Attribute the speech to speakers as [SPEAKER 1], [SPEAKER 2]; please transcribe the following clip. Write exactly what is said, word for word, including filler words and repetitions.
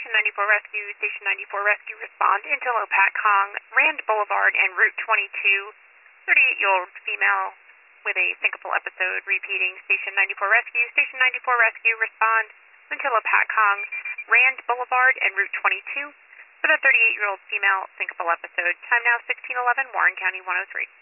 [SPEAKER 1] Station ninety-four Rescue, Station ninety-four Rescue, respond. Antelope Pat Kong, Rand Boulevard and Route twenty-two. thirty-eight-year-old female with a syncopal episode repeating. Station ninety-four Rescue, Station ninety-four Rescue, respond. Antelope Pat Kong, Rand Boulevard and Route twenty-two. For the thirty-eight-year-old female syncopal episode. Time now sixteen eleven, Warren County one oh three.